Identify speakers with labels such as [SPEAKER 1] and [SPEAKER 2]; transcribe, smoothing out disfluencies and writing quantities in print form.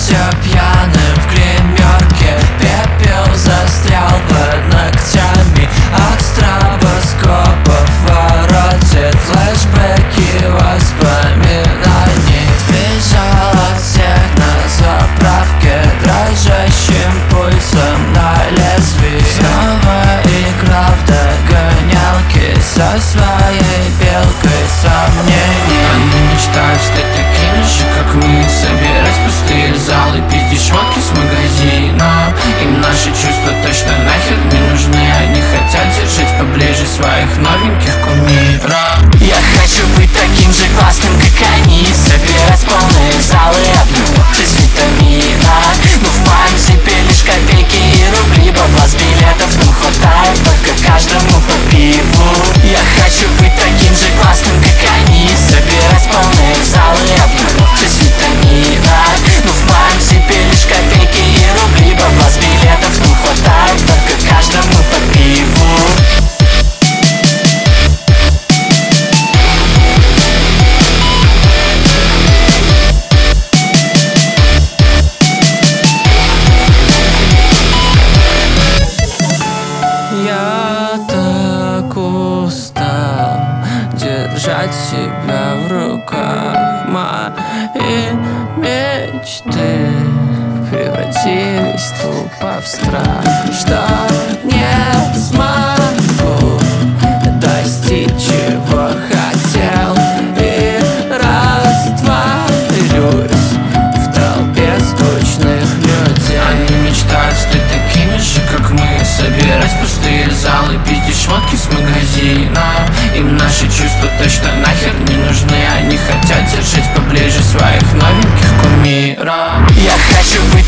[SPEAKER 1] все пьяным в гримерке. Пепел застрял под ногтями от стробоскопов воротит флешбеки воспоминаний. Сбежал от всех на заправке дрожащим пульсом на лезвии. Снова играл в догонялки со своей белкой сомнений.
[SPEAKER 2] Они мечтают стать такими же, как мы, собирать пустые залы, пить дешевки с магазина. Им наши чувства точно нахер не нужны. Они хотят держать поближе своих новеньких кумиров.
[SPEAKER 1] Я хочу быть таким же классным, как они, собирать полные залы, обнюхать витамина. Но в моем цепе лишь копейки и рубли, бабла с билетов нам хватает только каждому по пиву. Я хочу быть таким же классным, как они, собирать полные залы, обнюхать витамина. Но в моем цепе лишь копейки и рубли, бабла с билетов нам хватает только каждому по пиву.
[SPEAKER 2] Я так устал держать себя в руках. Мои мечты превратились тупо в страх, что не смогу достичь, чего хотел, и растворюсь в толпе скучных людей. Они мечтают стать такими же, как мы, собирать пустые залы, пить дешевки с магазина. Им наши чувства точно нахер не нужны. Они хотят держать поближе своих новеньких кумиров.
[SPEAKER 1] Я хочу быть